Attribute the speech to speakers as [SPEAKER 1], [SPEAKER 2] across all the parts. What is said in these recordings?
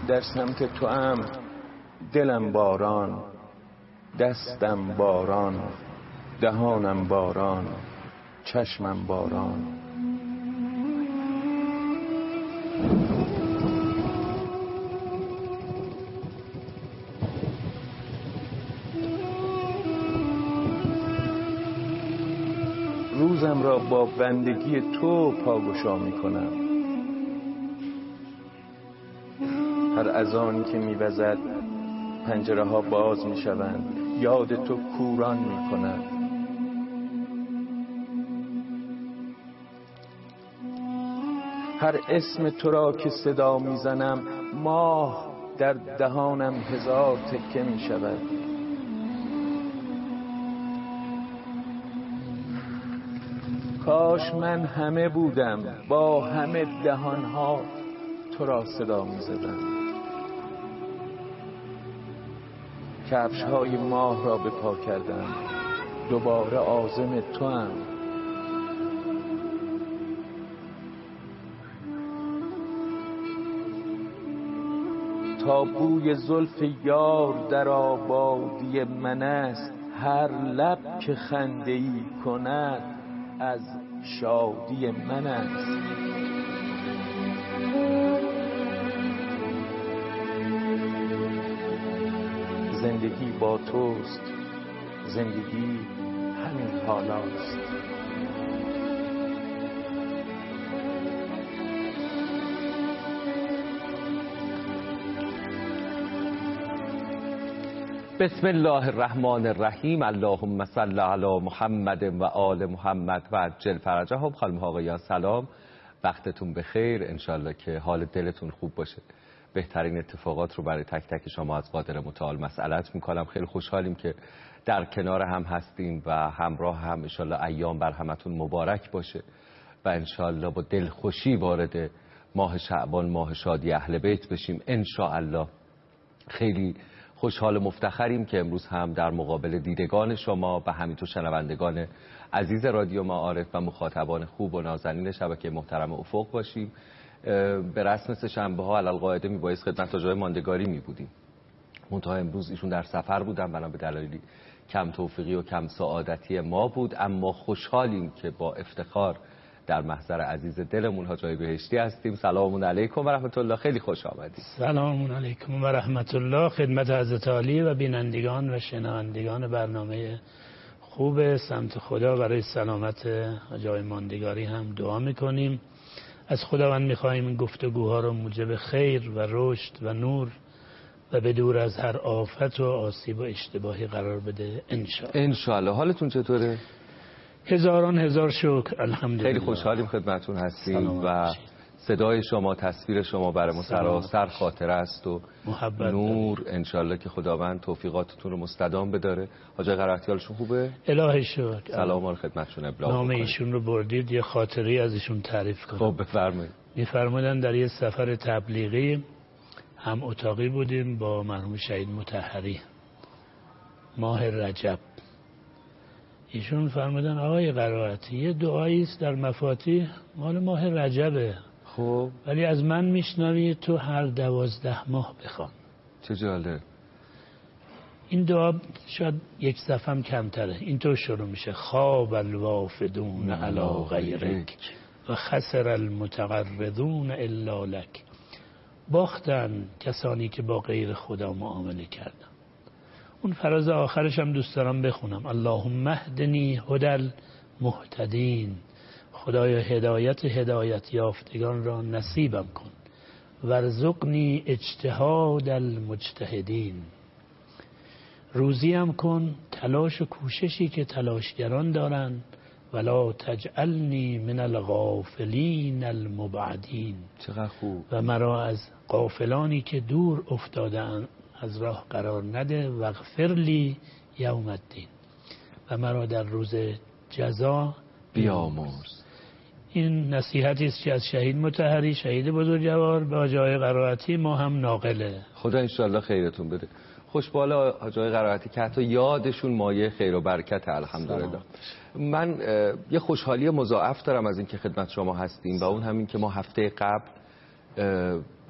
[SPEAKER 1] در سمت تو ام، دلم باران، دستم باران، دهانم باران، چشمم باران. روزم را با بندگی تو پاگشا می کنم. هر اذانی که می وزد پنجره ها باز می شوند، یاد تو کوران می کنند. هر اسم تو را که صدا می زنم، ماه در دهانم هزار تکه می شود. کاش من همه بودم، با همه دهانها تو را صدا می زدم. کفش‌های ماه را به پا کردم، دوباره عازم تو ام. تا بوی زلف یار در آبادی من است، هر لب که خنده‌ای کند از شادی من است. زندگی با توست، زندگی همین حالاست.
[SPEAKER 2] بسم الله الرحمن الرحیم. اللهم صل علی محمد و آل محمد و عجل فرجهم. خانم ها آقایان سلام، وقتتون بخیر. انشالله که حال دلتون خوب باشه. بهترین اتفاقات رو برای تک تک شما از قادر متعال مسئلت میکنم. خیلی خوشحالیم که در کنار هم هستیم و همراه هم. انشالله ایام بر همتون مبارک باشه و انشالله با دلخوشی وارد ماه شعبان، ماه شادی اهل بیت بشیم انشالله. خیلی خوشحال مفتخریم که امروز هم در مقابل دیدگان شما و همینطور شنوندگان عزیز رادیو معارف و مخاطبان خوب و نازنین شبکه محترم افق باشیم. به رسم سه‌شنبه ها علالقاعده میبایست خدمت آجای ماندگاری میبودیم، منتها امروز ایشون در سفر بودن، بنا به دلایلی کم توفیقی و کم سعادتی ما بود. اما خوشحالیم که با افتخار در محضر عزیز دلمون حاجی بهشتی هستیم. سلام علیکم و رحمت الله. خیلی خوش آمدید.
[SPEAKER 3] سلام علیکم و رحمت الله خدمت حضرت عالی و بینندگان و شنوندگان برنامه خوب سمت خدا. برای سلامت حاجی ماندگاری هم دعا میکنیم. از خداوند میخواهیم این گفتگوها رو موجب خیر و رشد و نور و به دور از هر آفت و آسیب و اشتباهی قرار بده
[SPEAKER 2] انشاءالله. حالتون چطوره؟
[SPEAKER 3] هزاران هزار شکر الحمدلله.
[SPEAKER 2] خیلی خوشحالیم خدمتون هستیم و صدای شما، تصویر شما برای ما سراسر خاطره است و نور. انشالله که خداوند توفیقاتتون رو مستدام بداره. حاجی قرائتی حالشون خوبه؟
[SPEAKER 3] الهی شکر.
[SPEAKER 2] سلام رو خدمتشون ابلاغ
[SPEAKER 3] نام
[SPEAKER 2] بکنید.
[SPEAKER 3] ایشون رو بردید، یه خاطری از ایشون تعریف کنم.
[SPEAKER 2] خب بفرمایید.
[SPEAKER 3] میفرمودن در یه سفر تبلیغی هم اتاقی بودیم با مرحوم شهید مطهری ماه رجب. ایشون فرمودن آقای قرائتی یه دعایی است در مفاتیح مال ماه رجبه،
[SPEAKER 2] خب
[SPEAKER 3] ولی از من میشنوی تو هر 12 ماه بخوان.
[SPEAKER 2] چه جالب.
[SPEAKER 3] این دعا شاید یک صفحه کمتره. اینطور شروع میشه: خواب الوافدون علی غیرک و خسر المتقرضون الا لک. باختن کسانی که با غیر خدا معامله کردن. اون فراز آخرش هم دوست دارم بخونم: اللهم اهدنی هدی المهتدین. خدایا هدایت یافتگان را نصیبم کن. ورزقنی اجتهاد المجتهدین. روزیم کن تلاش و کوششی که تلاشگران دارند. ولا تجعلنی من الغافلین المبعدین.
[SPEAKER 2] چقدر خوب.
[SPEAKER 3] و مرا از غافلانی که دور افتادند از راه قرار نده. واغفر لی یوم الدین. و مرا در روز جزا
[SPEAKER 2] بیامرز. این
[SPEAKER 3] نصیحتی است که از شهید مطهری، شهید بزرگوار، به حاجی قرائتی ما هم ناقله.
[SPEAKER 2] خدا انشالله خیرتون بده. خوشباله حاجی قرائتی که حتی یادشون مایه خیر و برکت الحمدلله. من یه خوشحالی مضاعف دارم از این که خدمت شما هستیم و اون همین که ما هفته قبل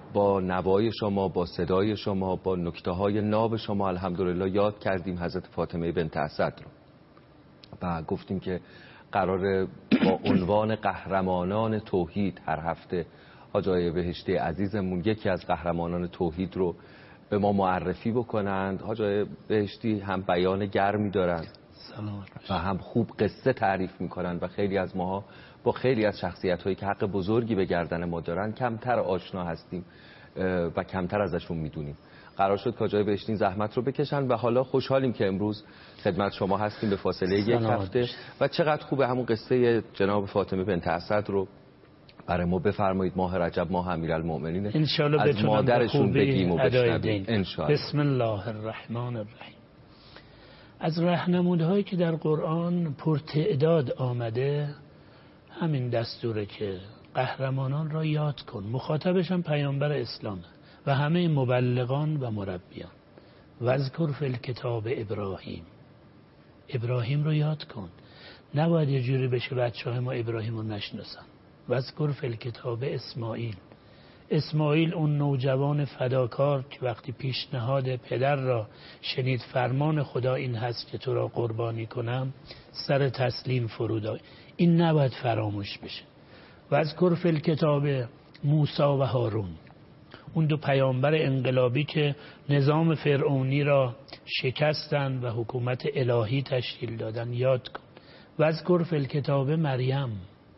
[SPEAKER 2] با نوای شما، با صدای شما، با نکته‌های ناب شما الحمدلله یاد کردیم حضرت فاطمه بنت اسد رو و گفتیم که قرار با عنوان قهرمانان توحید هر هفته حاج آقای بهشتی عزیزمون یکی از قهرمانان توحید رو به ما معرفی بکنند. حاج آقای بهشتی هم بیان گرمی دارند و هم خوب قصه تعریف میکنن و خیلی از ماها با خیلی از شخصیت‌هایی که حق بزرگی به گردن ما دارن کمتر آشنا هستیم و کمتر ازشون میدونیم. قرار شد که حاج آقای بهشتی زحمت رو بکشن و حالا خوشحالیم که امروز خدمت شما هستیم به فاصله یک هفته و چقدر خوبه همون قصه جناب فاطمه بنت اسد رو برای ما بفرمایید. ماه رجب ماه امیرالمؤمنین از مادرشون بگیم و بشنویم انشاءالله.
[SPEAKER 3] بسم الله الرحمن الرحیم. از راهنمودهایی که در قرآن پرتعداد آمده همین دستوره که قهرمانان را یاد کن. مخاطبش هم پیامبر اسلام و همه مبلغان و مربیان. واذکر فی الکتاب ابراهیم. ابراهیم رو یاد کن. نباید یه جوری بشه بچه‌های ما ابراهیم رو نشناسن. واذکر فی الکتاب اسماعیل. اسماعیل اون نوجوان فداکار که وقتی پیشنهاد پدر را شنید فرمان خدا این هست که تو را قربانی کنم سر تسلیم فرود آورد. این نباید فراموش بشه. واذکر فی الکتاب موسی و هارون. اون دو پیامبر انقلابی که نظام فرعونی را شکستند و حکومت الهی تشکیل دادن یاد کن. واذکر فی الکتاب مریم.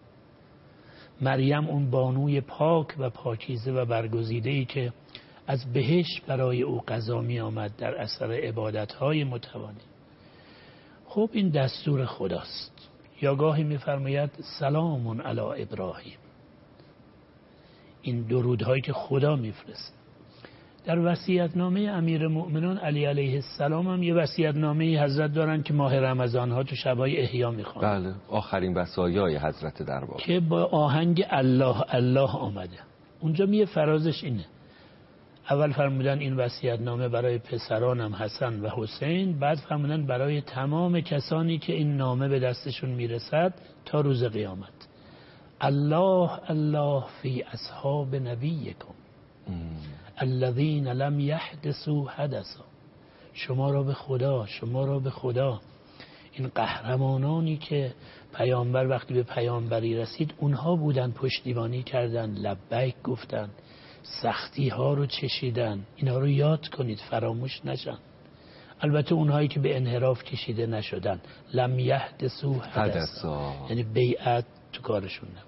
[SPEAKER 3] مریم اون بانوی پاک و پاکیزه و برگزیده‌ای که از بهشت برای او قضا می آمد در اثر عبادت‌های متوانی. خب این دستور خداست. یا گاهی می‌فرماید سلام علی ابراهیم. این درودهایی که خدا میفرسته. در وصیت‌نامه امیرالمؤمنین علی علیه السلام هم یه وصیت‌نامه حضرت دارن که ماه رمضان ها تو شبای احیا میخوان.
[SPEAKER 2] بله، آخرین وصایای حضرت در واقع
[SPEAKER 3] که با آهنگ الله الله آمده. اونجا میگه فرازش اینه. اول فرمودن این وصیت‌نامه برای پسرانم حسن و حسین، بعد فرمودن برای تمام کسانی که این نامه به دستشون میرسد تا روز قیامت. الله الله فی اصحاب نبیکم الذین لم یحدثوا حدثا. شما را به خدا، شما را به خدا. این قهرمانانی که پیامبر وقتی به پیامبری رسید اونها بودن پشتیبانی کردن، لبیک گفتن، سختی ها رو چشیدن. اینا رو یاد کنید فراموش نشن. البته اونهایی که به انحراف کشیده نشدن، لم یحدثوا حدثا، یعنی بیعت تو کارشون نبود.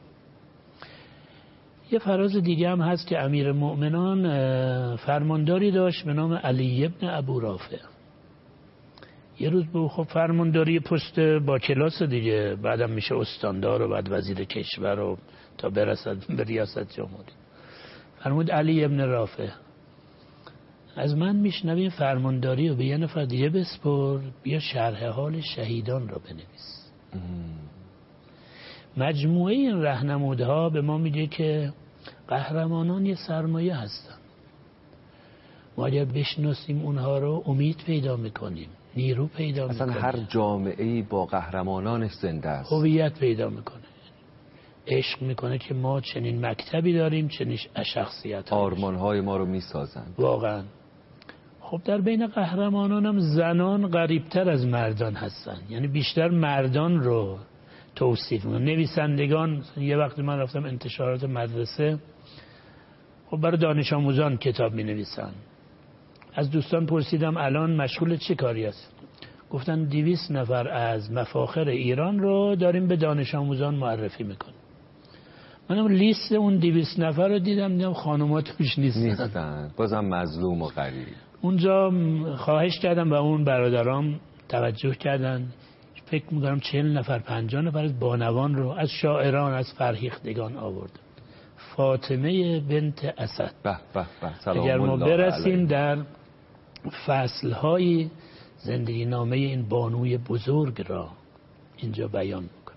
[SPEAKER 3] یه فراز دیگه هم هست که امیر مؤمنان فرمانداری داشت به نام علی ابن ابو رافع. یه روز به خب فرمانداری پست با کلاس دیگه، بعدم میشه استاندار و بعد وزیر کشور و تا برسد به ریاست جمهوری. فرمود علی ابن رافع از من میشنوی فرمانداری رو به یه نفر دیگه بسپر، بیا شرح حال شهیدان رو بنویس. مجموعه این راهنمودها به ما میگه که قهرمانان یه سرمایه هستن. ما اگر بشناسیم اونها رو امید پیدا میکنیم، نیرو پیدا میکنیم.
[SPEAKER 2] اصلا هر جامعه‌ای با قهرمانانش زنده است.
[SPEAKER 3] هویت پیدا میکنه، عشق میکنه که ما چنین مکتبی داریم، چنین شخصیت
[SPEAKER 2] آرمانهای ما رو میسازند
[SPEAKER 3] واقعا. خب در بین قهرمانان هم زنان غریبتر از مردان هستن، یعنی بیشتر مردان رو توصیف میکنن. نویسندگان، یه وقتی من رفتم انتشارات مدرسه، خب برای دانش آموزان کتاب می نویسن. از دوستان پرسیدم الان مشغول چه کاری است؟ گفتن 200 نفر از مفاخر ایران رو داریم به دانش آموزان معرفی میکنیم. منم لیست اون 200 نفر رو دیدم خانومات توش نیستن.
[SPEAKER 2] بازم مظلوم و غریب.
[SPEAKER 3] اونجا خواهش کردم و اون برادرام توجه کردن. فکر میکنم 40 نفر 50 نفر از بانوان رو از شاعران، از فرهیختگان آورد. فاطمه بنت اسد. اگر ما برسیم در فصلهای زندگی نامه این بانوی بزرگ را اینجا بیان میکنم.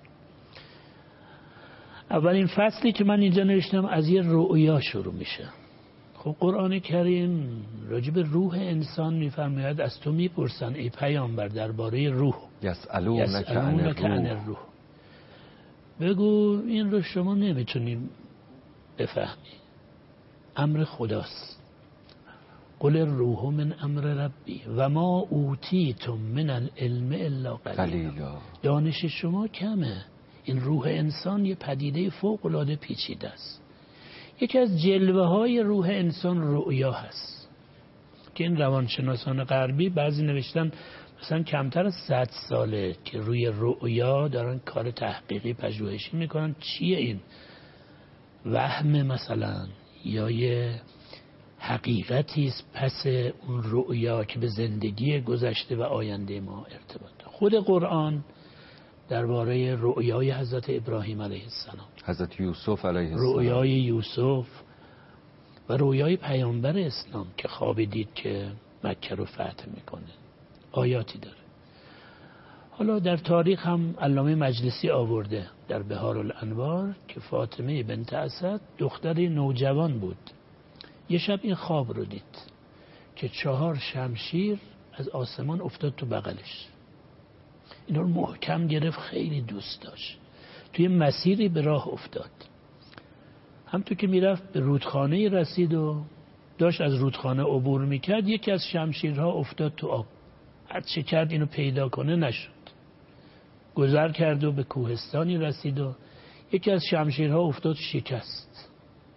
[SPEAKER 3] اولین فصلی که من اینجا نوشتم از یه رؤیا شروع میشه. خب قرآن کریم راجع به روح انسان میفرماید از تو میپرسن ای پیامبر درباره روح.
[SPEAKER 2] یسألونک عن الروح.
[SPEAKER 3] بگو این رو شما نمیتونید بفهمی. امر خداست. قل الروح من امر ربی و ما اوتیتم من العلم الا قلیلا. دانش شما کمه. این روح انسان یه پدیده فوق العاده پیچیده است. یکی از جلوه های روح انسان رؤیا هست که این روانشناسان غربی بعضی نوشتن مثلا کمتر از 100 ساله که روی رؤیا دارن کار تحقیقی پژوهشی میکنن. چیه این؟ وهم مثلا یا یه حقیقتی است پس اون رؤیا که به زندگی گذشته و آینده ما ارتباط داره. خود قرآن درباره رؤیای حضرت ابراهیم علیه السلام،
[SPEAKER 2] حضرت یوسف علیه السلام،
[SPEAKER 3] رؤیای یوسف و رؤیای پیامبر اسلام که خواب دید که مکه رو فتح میکنه آیاتی داره. حالا در تاریخ هم علامه مجلسی آورده در بهار الانوار که فاطمه بنت اسد دختری نوجوان بود. یه شب این خواب رو دید که 4 شمشیر از آسمان افتاد تو بغلش. اینا رو محکم گرفت، خیلی دوست داشت. توی مسیری به راه افتاد. همونطور که میرفت به رودخانه رسید و داشت از رودخانه عبور میکرد، یکی از شمشیرها افتاد تو آب. هر چه کرد اینو پیدا کنه نشد. گذر کرد و به کوهستانی رسید و یکی از شمشیرها افتاد شکست.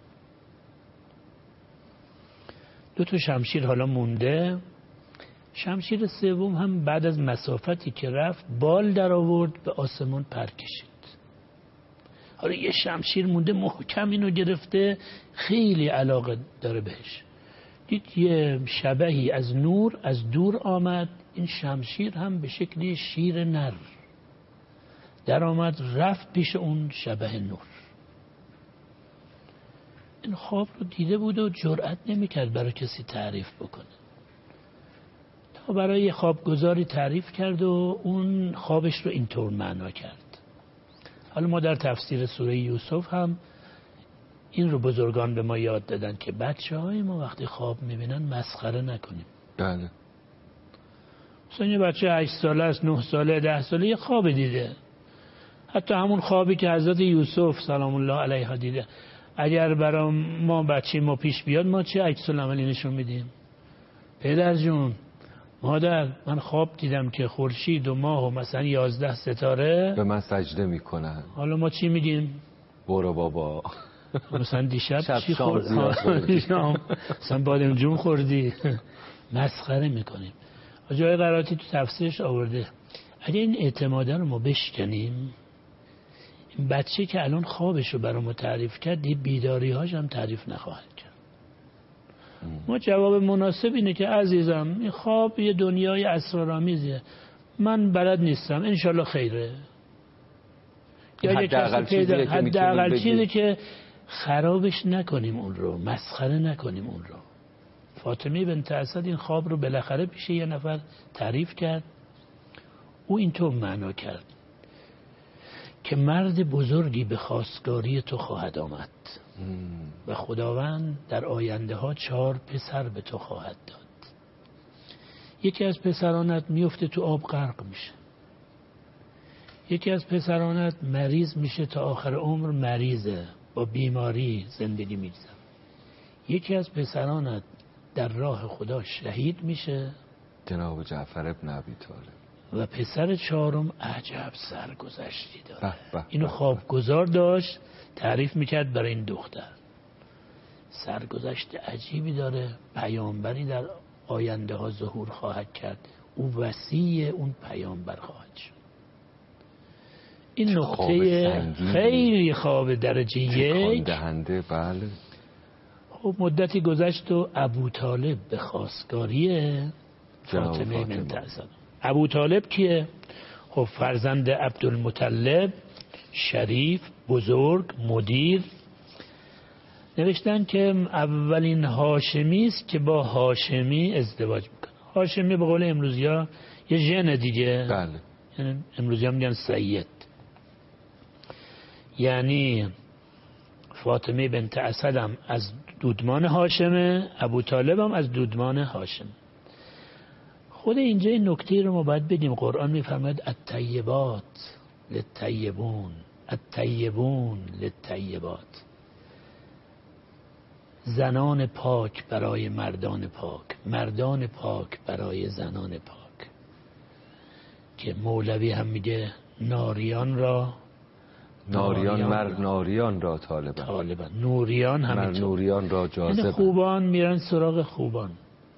[SPEAKER 3] 2 شمشیر حالا مونده. شمشیر سوم هم بعد از مسافتی که رفت بال در آورد به آسمان پر کشید. حالا یه شمشیر مونده محکم اینو گرفته، خیلی علاقه داره بهش. دید یه شبحی از نور از دور آمد، این شمشیر هم به شکلی شیر نر در آمد رفت پیش اون شبح نور. این خواب رو دیده بود و جرئت نمی‌کرد برای کسی تعریف بکنه. تا برای خوابگزاری تعریف کرد و اون خوابش رو اینطور معنا کرد. حالا ما در تفسیر سوره یوسف هم این رو بزرگان به ما یاد دادن که بچه‌های ما وقتی خواب می‌بینن مسخره نکنیم.
[SPEAKER 2] بله.
[SPEAKER 3] مثلا یه بچه 8 ساله است، 9 ساله، 10 ساله یه خواب دیده. حتی همون خوابی که حضرت یوسف سلام الله علیه دیده، اگر برای ما بچه ما پیش بیاد ما چه عکس العملی نشون میدیم؟ پدر جون، مادر، من خواب دیدم که خورشید و ماه و مثلا 11 ستاره
[SPEAKER 2] به من سجده میکنن.
[SPEAKER 3] حالا ما چی میگیم؟
[SPEAKER 2] برو بابا.
[SPEAKER 3] مثلا دیشب چی خوردی؟ مثلا بادم جون خوردی. مسخره میکنیم. جای قراتی تو تفسیرش آورده اگه این اعتماده رو ما بشکنیم، این بچه که الان خوابش رو برای ما تعریف کرد یه بیداری هاش هم تعریف نخواهد کرد. ما جواب مناسب اینه که عزیزم این خواب یه دنیای اسرارآمیزه، من بلد نیستم، انشالله خیره. یا حداقل چیزی که خرابش نکنیم، اون رو مسخره نکنیم. اون رو فاطمه بنت اسد این خواب رو بالاخره پیش یه نفر تعریف کرد. او اینطور معنا کرد که مرد بزرگی به خواستگاری تو خواهد آمد و خداوند در آینده ها 4 پسر به تو خواهد داد. یکی از پسرانت میفته تو آب غرق میشه، یکی از پسرانت مریض میشه تا آخر عمر مریضه، با بیماری زندگی میگذره، یکی از پسرانت در راه خدا شهید میشه،
[SPEAKER 2] جناب جعفر ابن ابی طالب،
[SPEAKER 3] و پسر 4م عجب سرگذشتی داره. اینو خوابگزار داشت تعریف میکرد برای این دختر. سرگذشت عجیبی داره، پیامبری در آینده ها ظهور خواهد کرد، او وصی اون پیامبر خواهد شد. این نقطه خیلی خواب درجه 1
[SPEAKER 2] دهنده. بله.
[SPEAKER 3] خب مدتی گذشت و ابو طالب به خواستگاری فاطمه بنت اسد. ابو طالب کیه؟ خب فرزند عبدالمطلب، شریف، بزرگ، مدیر. نوشتن که اولین هاشمی است که با هاشمی ازدواج میکنه. هاشمی به قول امروزی‌ها یه ژن دیگه.
[SPEAKER 2] بله.
[SPEAKER 3] یعنی امروزی‌ها میگن سید. یعنی فاطمه بنت اسد هم از دودمان هاشمه، ابو طالب هم از دودمان هاشم. خود اینجا این نکته رو ما باید بدیم. قرآن میفرماید الطیبات للطیبون، الطیبون للطیبات. زنان پاک برای مردان پاک، مردان پاک برای زنان پاک. که مولوی هم میگه ناریان را
[SPEAKER 2] ناریان را طالبن،
[SPEAKER 3] نوریان هم
[SPEAKER 2] نوریان را جاذبن.
[SPEAKER 3] خوبان میرن سراغ خوبان.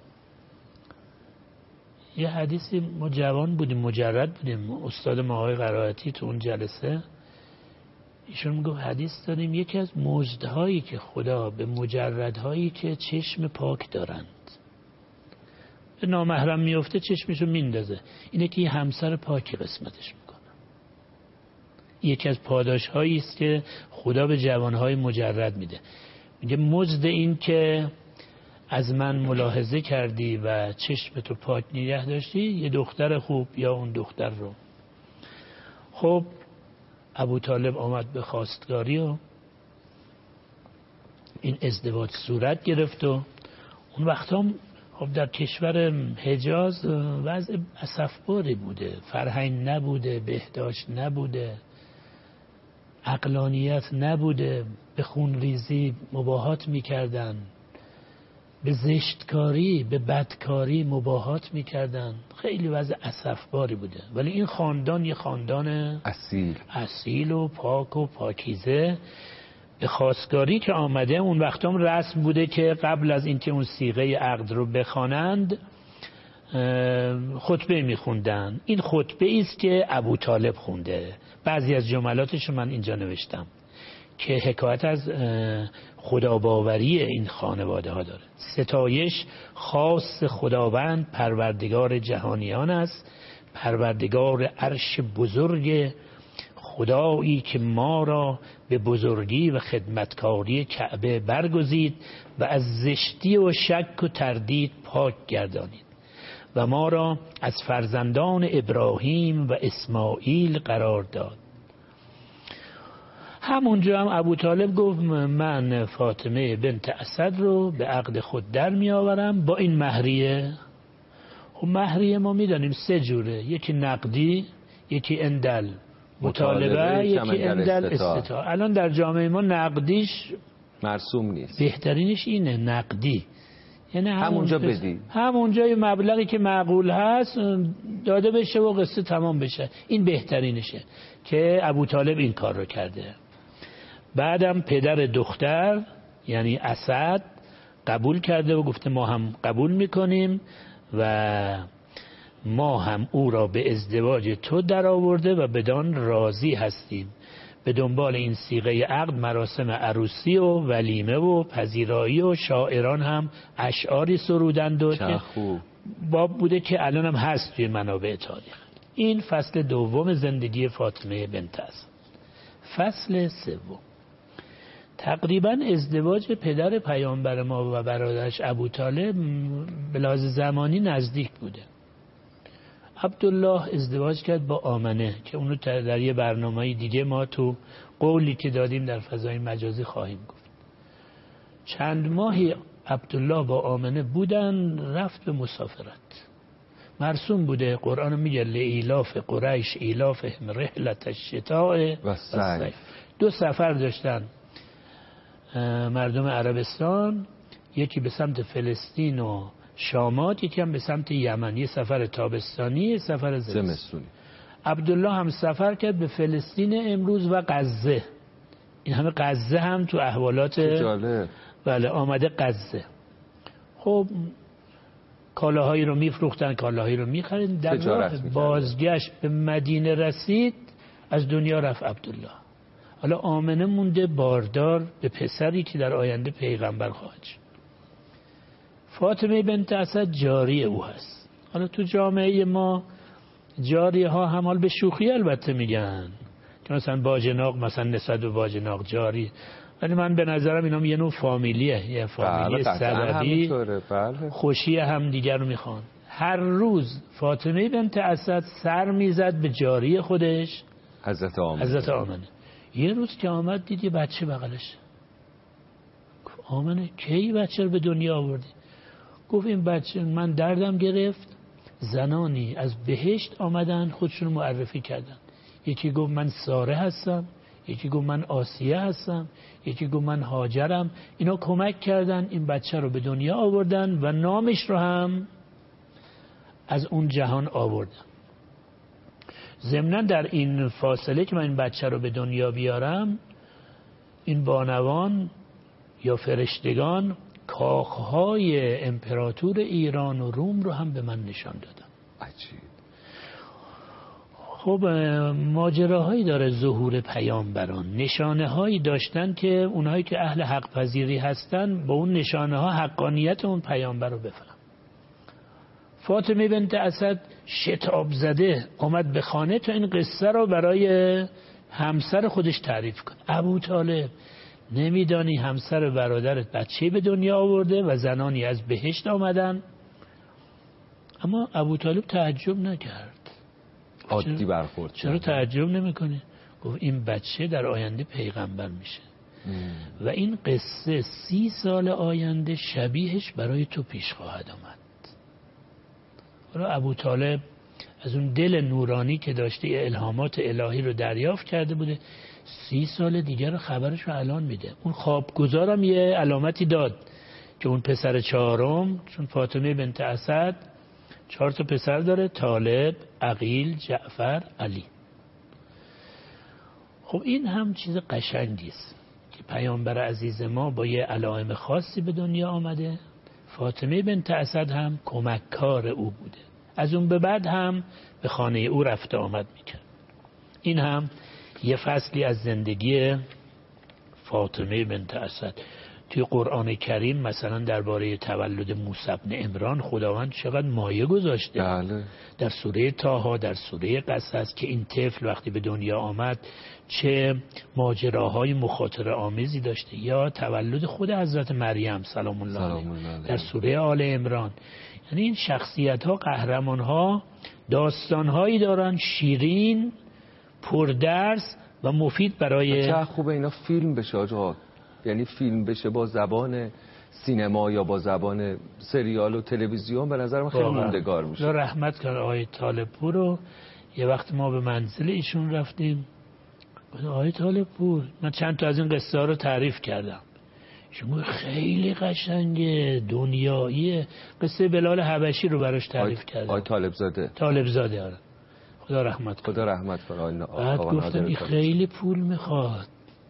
[SPEAKER 3] یه حدیثی ما جوان بودیم، مجرد بودیم، استاد ما آقای قرائتی تو اون جلسه ایشون میگه حدیث داریم یکی از مزدهایی که خدا به مجردهایی که چشم پاک دارند به نامحرم میفته چشمشو میندازه، اینه که یه همسر پاکی قسمتش میکنه. یکی از پاداشهایی است که خدا به جوانهای مجرد میده. میگه مزد این که از من ملاحظه کردی و چشمتو پاک نگه داشتی یه دختر خوب یا اون دختر رو. خب ابو طالب آمد به خواستگاری و این ازدواج صورت گرفت و اون وقت هم خب در کشور حجاز وضع اسفباری بوده، فرهنگ نبوده، بهداشت نبوده، عقلانیت نبوده، به خونریزی مباهات میکردن، به زشتکاری به بدکاری مباهات میکردن، خیلی وضع اسفباری بوده. ولی این خاندان یه خاندان اصیل و پاک و پاکیزه به خواستگاری که آمده. اون وقت هم رسم بوده که قبل از اینکه اون صیغه عقد رو بخوانند خطبه میخوندن. این خطبه است که ابو طالب خونده. بعضی از جملاتش من اینجا نوشتم که حکایت از خداباوری این خانواده ها داره. ستایش خاص خداوند پروردگار جهانیان است، پروردگار عرش بزرگ، خدایی که ما را به بزرگی و خدمتکاری کعبه برگزید و از زشتی و شک و تردید پاک گردانید و ما را از فرزندان ابراهیم و اسماعیل قرار داد. همونجا هم ابو طالب گفت من فاطمه بنت اسد رو به عقد خود در می آورم با این مهریه. خب مهریه ما می دانیم سه جوره، یکی نقدی، یکی اندل مطالبه، یکی اندل استطاع. الان در جامعه ما نقدیش
[SPEAKER 2] مرسوم نیست،
[SPEAKER 3] بهترینش اینه نقدی، یعنی
[SPEAKER 2] همونجا بدی،
[SPEAKER 3] همونجا یه مبلغی که معقول هست داده بشه و قصه تمام بشه. این بهترینشه که ابو طالب این کار رو کرده. بعدم پدر دختر یعنی اسد قبول کرده و گفته ما هم قبول میکنیم و ما هم او را به ازدواج تو در آورده و بدان راضی هستیم. به دنبال این صیغه عقد مراسم عروسی و ولیمه و پذیرایی و شاعران هم اشعاری سرودند و که باب بوده که الان هم هست توی منابع تاریخ. این فصل دوم زندگی فاطمه بنت اسد. فصل سوم تقریبا ازدواج پدر پیامبر ما و برادرش ابو طالب به لحاظ زمانی نزدیک بوده. عبدالله ازدواج کرد با آمنه که اونو در یه برنامه دیگه ما تو قولی که دادیم در فضای مجازی خواهیم گفت. چند ماهی عبدالله با آمنه بودن، رفت به مسافرت. مرسوم بوده، قرآن میگه لإیلاف قریش ایلافهم رحلة الشتاء و الصیف. 2 سفر داشتن مردم عربستان، یکی به سمت فلسطین و شامات، یکی هم به سمت یمن. یه سفر تابستانی، یه سفر زمستانی. عبدالله هم سفر کرد به فلسطین امروز و غزه. این همه غزه هم تو احوالات بله آمده غزه. خب کالاهایی رو میفروختن، کالاهایی رو میخرید. در راه بازگشت به مدینه رسید، از دنیا رفت عبدالله. حالا آمنه مونده باردار به پسری که در آینده پیغمبر خواهد شد. فاطمه بنت اسد جاری او هست. حالا تو جامعه ما جاری ها هم حال به شوخی البته میگن که مثلا باجناق، مثلا نسبت به باجناق جاری، ولی من به نظرم اینا یه نوع فامیلیه، یه فامیلی سببی. خوشی هم دیگر رو میخوان. هر روز فاطمه بنت اسد سر میزد به جاری خودش حضرت آمنه. یه روز که آمد دید یه بچه بغلش. آمنه کی بچه رو به دنیا آوردی؟ گفت این بچه من دردم گرفت، زنانی از بهشت آمدن خودشون معرفی کردن. یکی گفت من ساره هستم، یکی گفت من آسیه هستم، یکی گفت من هاجرم. اینا کمک کردن این بچه رو به دنیا آوردن و نامش رو هم از اون جهان آوردن. ضمناً در این فاصله که من این بچه رو به دنیا بیارم، این بانوان یا فرشتگان کاخهای امپراتور ایران و روم رو هم به من نشان دادن.
[SPEAKER 2] عجیب.
[SPEAKER 3] خب ماجراهایی داره ظهور پیامبران، نشانه هایی داشتن که اونهایی که اهل حق پذیری هستن با اون نشانه ها حقانیت اون پیامبر رو بفهم. فاطمه بنت اسد شتاب زده آمد به خانه تا این قصه رو برای همسر خودش تعریف کنه. ابو طالب نمیدانی همسر برادرت بچه به دنیا آورده و زنانی از بهشت آمدن؟ اما ابو طالب تعجب نکرد،
[SPEAKER 2] عادی برخورد.
[SPEAKER 3] چرا تعجب نمیکنه؟ گفت این بچه در آینده پیغمبر میشه و این قصه 30 سال آینده شبیهش برای تو پیش خواهد آمد. حالا ابو طالب از اون دل نورانی که داشته الهامات الهی رو دریافت کرده بوده، 30 سال دیگر خبرش رو الان میده. اون خوابگزارم یه علامتی داد که اون پسر چهارم، چون فاطمه بنت اسد 4 تا پسر داره، طالب، عقیل، جعفر، علی. خب این هم چیز قشنگی است که پیامبر عزیز ما با یه علائم خاصی به دنیا آمده. فاطمه بنت اسد هم کمککار او بوده، از اون به بعد هم به خانه او رفت آمد میکرد. این هم یه فصلی از زندگی فاطمه بنت اسد. توی قرآن کریم مثلا درباره تولد موسی بن عمران خداوند چقدر مایه گذاشته.
[SPEAKER 2] بله.
[SPEAKER 3] در سوره طه، در سوره قصص که این طفل وقتی به دنیا آمد چه ماجراهای مخاطره آمیزی داشته، یا تولد خود حضرت مریم سلام الله علیها در سوره آل عمران. یعنی این شخصیت ها، قهرمان ها، داستان هایی دارن شیرین، پردرس و مفید برای.
[SPEAKER 2] چه خوبه اینا فیلم بشه آقا، یعنی فیلم بشه با زبان سینما یا با زبان سریال و تلویزیون، به نظر من خیلی موندگار میشه.
[SPEAKER 3] رحمت کنه آقای طالب پور رو. یه وقت ما به منزل ایشون رفتیم، آقای طالب پور من چند تا از این قصه ها رو تعریف کردم. شما خیلی قشنگه، دنیاییه. قصه بلال حبشی رو براش تعریف کردم.
[SPEAKER 2] آقای طالب زاده
[SPEAKER 3] آره. خدا رحمت کنه.
[SPEAKER 2] خدا رحمت کنه.
[SPEAKER 3] بعد گفتم این خیلی پول میخواد.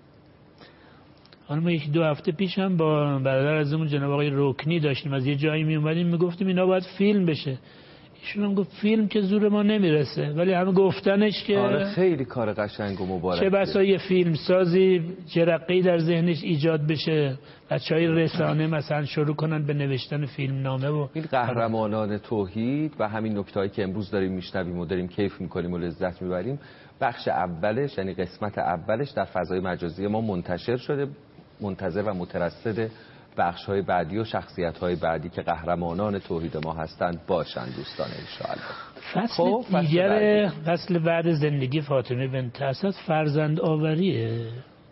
[SPEAKER 3] ما 1-2 هفته پیش هم با برادر عزیزمون جناب آقای رکنی داشتیم، از یه جایی می اومدیم میگفتیم اینا باید فیلم بشه. ایشون هم گفت فیلم که زور ما نمیرسه، ولی همه گفتنش که
[SPEAKER 2] آره خیلی کار قشنگ و مبارکه.
[SPEAKER 3] چه بسا یه فیلم سازی جرقه‌ای در ذهنش ایجاد بشه، بچهای رسانه مثلا شروع کنن به نوشتن فیلم نامه و
[SPEAKER 2] این قهرمانان توحید و همین نکتهایی که امروز داریم میشنویم و داریم کیف میکنیم و لذت میبریم، بخش اولش یعنی قسمت اولش در فضای مجازی ما منتشر شده. منتظر و مترصد بخش‌های بعدی و شخصیت‌های بعدی که قهرمانان توحید ما هستند باشند دوستان انشاءالله.
[SPEAKER 3] فصل بعد زندگی فاطمه بنت اسد فرزند آوریه.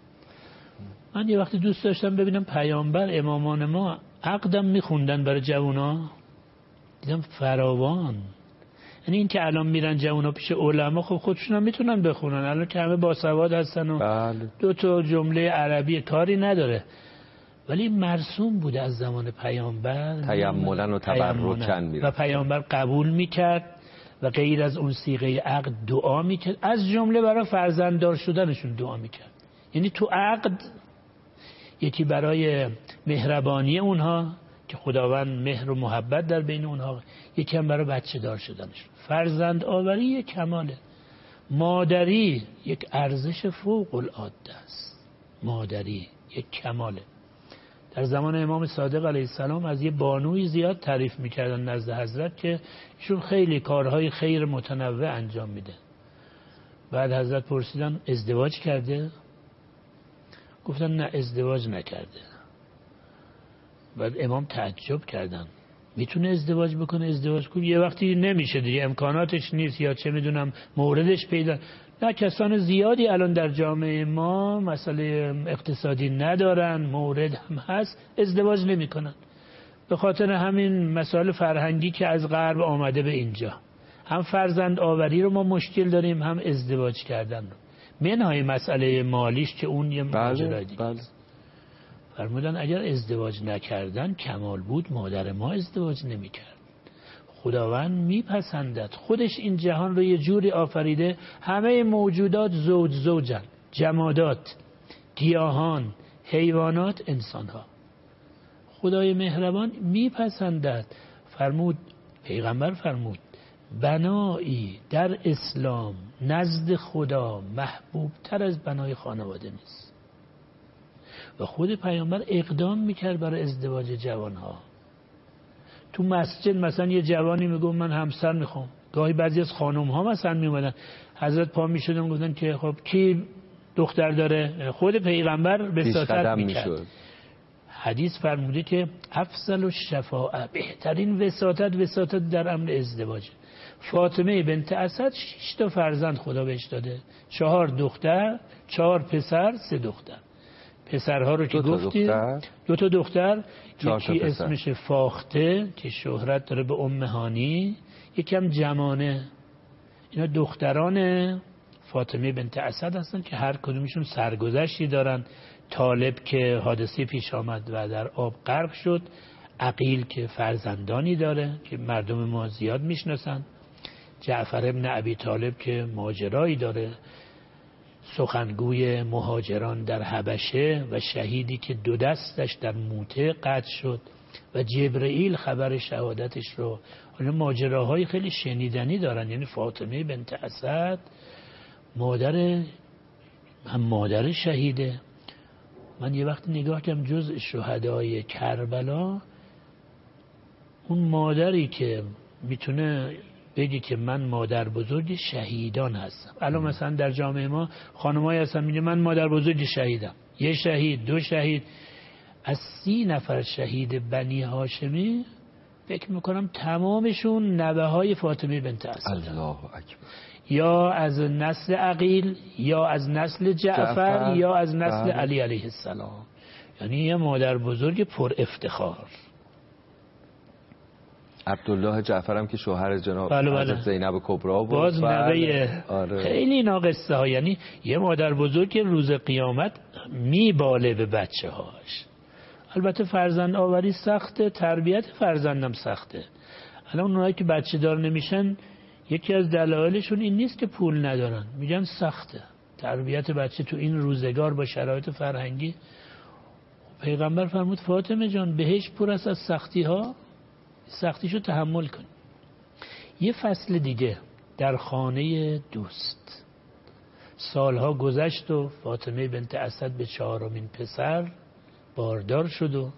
[SPEAKER 3] من یه وقتی دوست داشتم ببینم پیامبر، امامان ما عقدم میخوندن برای جوونا، دیدم فراوان. یعنی این که الان میرن جوونا پیش علما، خب خودشون هم میتونن بخونن، الان که همه باسواد هستن و
[SPEAKER 2] بله.
[SPEAKER 3] 2 تا جمله عربی کاری نداره، ولی مرسوم بوده از زمان پیامبر،
[SPEAKER 2] تیمنا و تبرکن
[SPEAKER 3] و پیامبر قبول میکرد و غیر از اون صیغه عقد دعا میکرد، از جمله برای فرزنددار شدنشون دعا میکرد. یعنی تو عقد یکی برای مهربانی اونها که خداوند مهر و محبت در بین اونها، یکی هم برای بچه دار شدنشون. فرزند آوری یک کماله. مادری یک ارزش فوق العاده است. مادری یک کماله. در زمان امام صادق علیه السلام از یه بانوی زیاد تعریف میکردن نزد حضرت که ایشون خیلی کارهای خیر متنوع انجام میده. بعد حضرت پرسیدن ازدواج کرده؟ گفتن نه ازدواج نکرده. بعد امام تعجب کردن، میتونه ازدواج بکنه؟ ازدواج کنه یه وقتی نمیشه دیگه، امکاناتش نیست یا چه میدونم موردش پیدا. نه، کسان زیادی الان در جامعه ما مسئله اقتصادی ندارن، مورد هم هست، ازدواج نمیکنن به خاطر همین مسائل فرهنگی که از غرب آمده به اینجا. هم فرزند آوری رو ما مشکل داریم، هم ازدواج کردن رو. منهای مسئله مالیش که اون یه ماجرای دیگه است. فرمودن اگر ازدواج نکردن کمال بود مادر ما ازدواج نمیکرد. خداوند میپسندد، خودش این جهان رو یه جوری آفریده همه موجودات زوجن، جمادات، گیاهان، حیوانات، انسانها. خدای مهربان میپسندد. فرمود، پیغمبر فرمود بنایی در اسلام نزد خدا محبوب تر از بنای خانواده نیست. و خود پیامبر اقدام میکرد برای ازدواج جوانها. تو مسجد مثلا یه جوانی میگه من همسر میخوام، گاهی بعضی از خانم ها مثلا میومدن، حضرت پا میشدن گفتن که خب کی دختر داره؟ خود پیغمبر بساطت میکرد. حدیث فرموده که افضل الشفاعه، بهترین وساطت در امر ازدواج. فاطمه بنت اسد 6 تا فرزند خدا بهش داده، 4 دختر، 4 پسر، 3 دختر. پسرها رو که گفتیم 2 تا دختر، یکی اسمش فاخته که شهرت داره به ام هانی، یکم جمانه. اینا دختران فاطمه بنت اسد هستن که هر کدومشون سرگذشتی دارن. طالب که حادثه پیش آمد و در آب غرق شد، عقیل که فرزندانی داره که مردم ما زیاد میشناسن، جعفر ابن ابی طالب که ماجرایی داره، سخنگوی مهاجران در حبشه و شهیدی که 2 دستش در موته قطع شد و جبرئیل خبر شهادتش رو. حالا ماجراهای خیلی شنیدنی دارن. یعنی فاطمه بنت اسد مادر شهیده. من یه وقت نگاه کردم جزء شهدای کربلا، اون مادری که میتونه بگی که من مادر بزرگ شهیدان هستم. الان مثلا در جامعه ما خانمایی هستن میگه من مادر بزرگ شهیدم، 1 شهید 2 شهید. از 30 نفر شهید بنی هاشمی فکر میکنم تمامشون نوه های فاطمه بنت اسد.
[SPEAKER 2] الله اکبر.
[SPEAKER 3] یا از نسل عقیل، یا از نسل جعفر، یا از نسل علی علیه السلام. یعنی یه مادر بزرگ پر افتخار.
[SPEAKER 2] عبدالله جعفر هم که شوهر جناب حضرت زینب کبرا بود،
[SPEAKER 3] باز نوه. خیلی اینا قصه ها. یعنی یه مادر بزرگ روز قیامت میباله به بچه هاش. البته فرزند آوری سخته، تربیت فرزندم سخته. الان اونایی که بچه دار نمیشن یکی از دلایلشون این نیست که پول ندارن، میگن سخته تربیت بچه تو این روزگار با شرایط فرهنگی. پیغمبر فرمود فاطمه جان بهشت پر است از سختی ها، سختیشو تحمل کن. یه فصل دیگه در خانه دوست سالها گذشت و فاطمه بنت اسد به 4مین پسر باردار شد و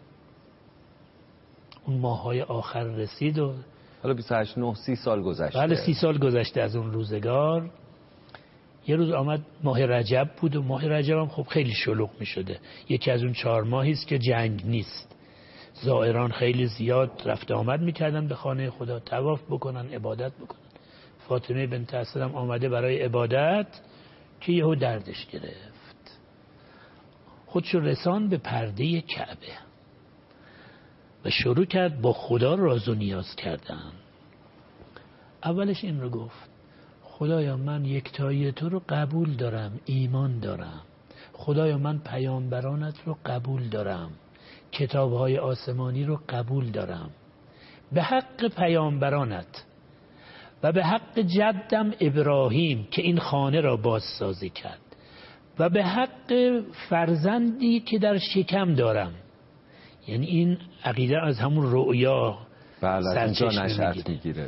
[SPEAKER 3] اون ماههای آخر رسید و
[SPEAKER 2] حالا 28 9 30 سال گذشته.
[SPEAKER 3] بله 30 سال گذشته از اون روزگار. یه روز آمد ماه رجب بود و ماه رجب هم خب خیلی شلوغ می شده. یکی از اون 4 ماهی است که جنگ نیست. زائران خیلی زیاد رفت آمد میکردن به خانه خدا، طواف بکنن، عبادت بکنن. فاطمه بنت اسد هم آمده برای عبادت که یهو دردش گرفت، خودشو رسان به پرده کعبه و شروع کرد با خدا راز و نیاز کردن. اولش این رو گفت خدایا من یکتایی تو رو قبول دارم، ایمان دارم. خدایا من پیامبرانت رو قبول دارم، کتاب‌های آسمانی رو قبول دارم. به حق پیامبرانت و به حق جدم ابراهیم که این خانه را بازسازی کرد و به حق فرزندی که در شکم دارم. یعنی این عقیده از همون رؤیا سرچشمه میگیره.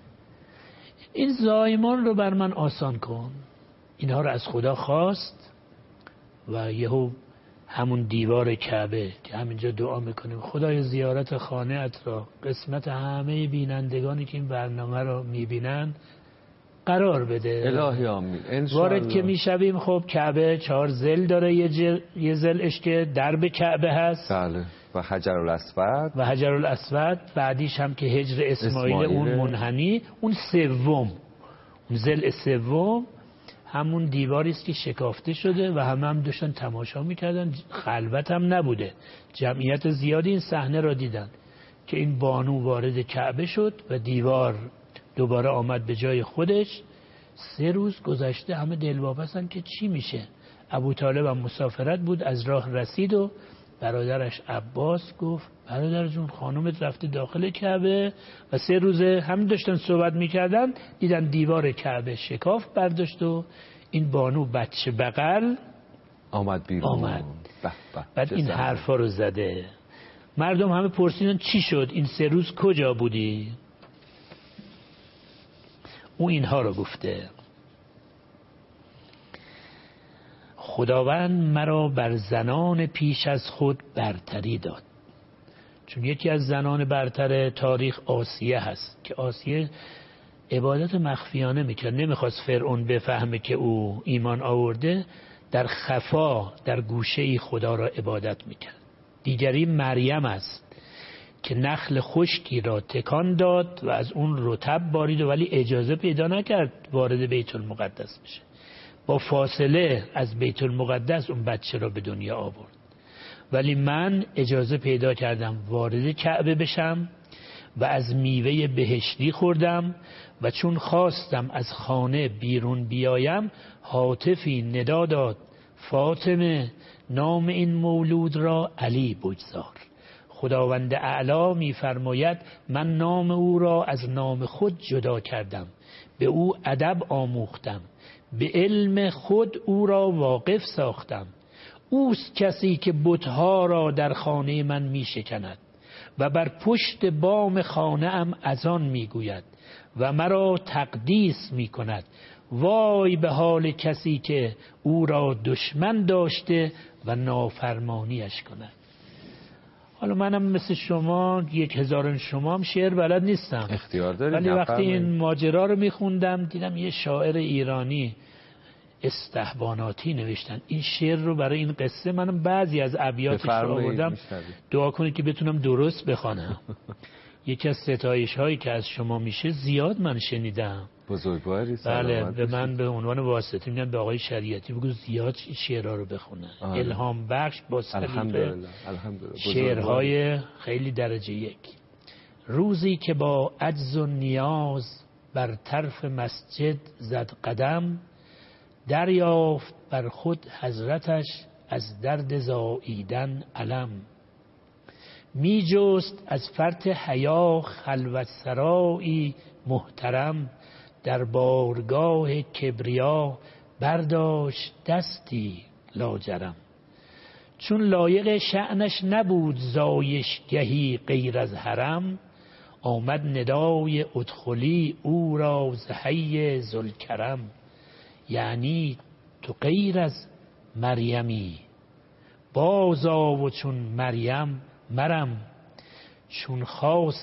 [SPEAKER 3] این زایمان رو بر من آسان کن. اینها رو از خدا خواست و یهو همون دیوار کعبه که همینجا دعا میکنیم خدای زیارت خانه ات را قسمت همه بینندگانی که این برنامه را میبینن قرار بده.
[SPEAKER 2] الهی آمین.
[SPEAKER 3] وارد که میشویم خب کعبه 4 ضلع داره، یه ضلعش که درب کعبه هست.
[SPEAKER 2] بله. و حجر الاسود بعدیش هم که حجر اسماعیل اون منحنی، اون سوم، اون ضلع سوم همون دیواری است که شکافته شده و هم داشتن تماشا میکردن. خلوت هم نبوده، جمعیت زیادی این صحنه را دیدن که این بانو وارد کعبه شد و دیوار دوباره آمد به جای خودش.
[SPEAKER 3] 3 روز گذشته، همه دلواپسن که چی میشه. ابو طالب هم مسافرت بود، از راه رسید و برادرش عباس گفت برادر جون خانومت رفته داخل کعبه. و 3 روزه هم داشتن صحبت میکردن، دیدن دیوار کعبه شکاف برداشت و این بانو بچه بغل
[SPEAKER 2] آمد بیرون.
[SPEAKER 3] بعد این حرفا رو زده. مردم همه پرسیدن چی شد، این 3 روز کجا بودی؟ او اینها رو گفته: خداوند مرا بر زنان پیش از خود برتری داد. چون یکی از زنان برتر تاریخ آسیه هست که آسیه عبادت مخفیانه میکرد، نمیخواست فرعون بفهمه که او ایمان آورده، در خفا در گوشه خدا را عبادت میکرد. دیگری مریم است که نخل خشکی را تکان داد و از اون رطب بارید ولی اجازه پیدا نکرد وارد بیت المقدس بشه. با فاصله از بیت المقدس اون بچه را به دنیا آورد. ولی من اجازه پیدا کردم وارد کعبه بشم و از میوه بهشتی خوردم و چون خواستم از خانه بیرون بیایم هاتفی ندا داد: فاطمه، نام این مولود را علی بگذار. خداوند اعلی می‌فرماید من نام او را از نام خود جدا کردم، به او ادب آموختم، به علم خود او را واقف ساختم. اوست کسی که بت‌ها را در خانه من می‌شکند و بر پشت بام خانه ام اذان می‌گوید و مرا تقدیس می‌کند. وای به حال کسی که او را دشمن داشته و نافرمانیش کند. حالا منم مثل شما 1000 شما هم شعر بلد نیستم،
[SPEAKER 2] اختیار دارید،
[SPEAKER 3] ولی وقتی این ماجرا رو میخوندم دیدم یه شاعر ایرانی استحباناتی نوشتن این شعر رو برای این قصه. منم بعضی از ابیاتش رو آوردم، دعا کنید که بتونم درست بخوانم. یکی از ستایش هایی که از شما میشه زیاد من شنیدم.
[SPEAKER 2] بزرگواری.
[SPEAKER 3] بله، به من به عنوان واسطه میگن به آقای شریعتی بگو زیاد شعرها رو بخونه. الهام بخش با سلیقه، شعرهای خیلی درجه 1. روزی که با عجز و نیاز بر طرف مسجد زد قدم، دریافت بر خود حضرتش از درد زاییدن علم. می جست از فرط حیا خلوت سرایی محترم، در بارگاه کبریا برداشت دستی لاجرم. چون لایق شأنش نبود زایش گهی غیر از حرم، آمد ندای ادخلی او را ز حی ذوالکرم. یعنی تو غیر از مریمی بازآ و چون مریم مرم. چون خاص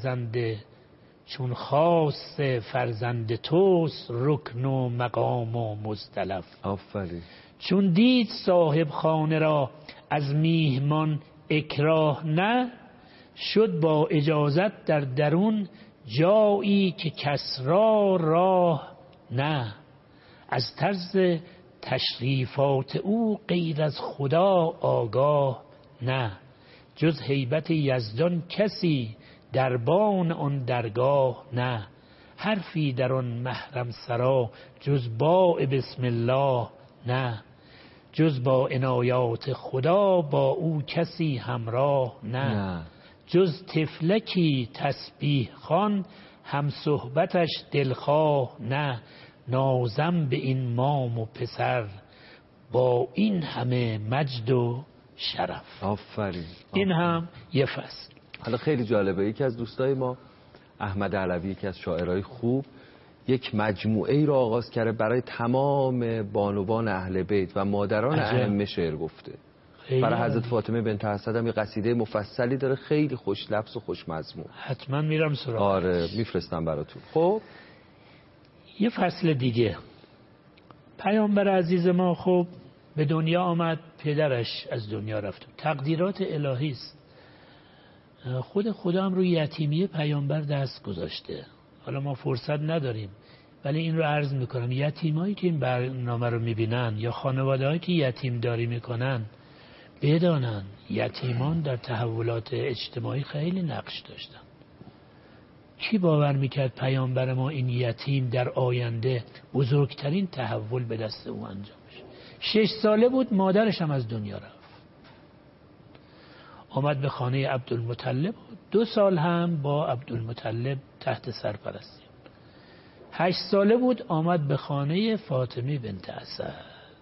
[SPEAKER 3] فرزند توست رکن و مقام و مزدلف.
[SPEAKER 2] آفرین.
[SPEAKER 3] چون دید صاحب خانه را از میهمان اکراه نه، شد با اجازت در درون جایی که کس را راه نه. از طرز تشریفات او غیر از خدا آگاه نه. جز هیبت یزدان کسی دربان آن درگاه نه. حرفی در آن محرم سرا جز با بسم الله نه. جز با عنایات خدا با او کسی همراه نه. جز طفلکی تسبیح خوان هم صحبتش دلخواه نه. نازم به این مام و پسر با این همه مجد و شرف.
[SPEAKER 2] آفرین.
[SPEAKER 3] این هم یه فصل.
[SPEAKER 2] حالا خیلی جالبه، یکی از دوستای ما احمد علوی، یکی از شاعرای خوب، یک مجموعه ای رو آغاز کرده برای تمام بانوان اهل بیت و مادران ائمه شعر گفته. برای حضرت فاطمه بنت اسد هم یه قصیده مفصلی داره، خیلی خوش لفظ و خوش مضمون.
[SPEAKER 3] حتما میرم سراغش.
[SPEAKER 2] آره میفرستم براتون. خب
[SPEAKER 3] یه فصل دیگه، پیامبر عزیز ما خب به دنیا آمد، پدرش از دنیا رفت. تقدیرات الهی است. خود خدا هم روی یتیمی پیامبر دست گذاشته. حالا ما فرصت نداریم ولی این رو عرض میکنم، یتیمایی که این برنامه رو میبینن یا خانواده‌هایی که یتیم داری میکنن بدانن یتیمان در تحولات اجتماعی خیلی نقش داشتن. کی باور میکرد پیامبر ما این یتیم در آینده بزرگترین تحول به دست او انجام بشه؟ 6 ساله بود مادرش هم از دنیا رفت. آمد به خانه عبدالمطلب، 2 سال هم با عبدالمطلب تحت سرپرستی. 8 ساله بود آمد به خانه فاطمه بنت اسد.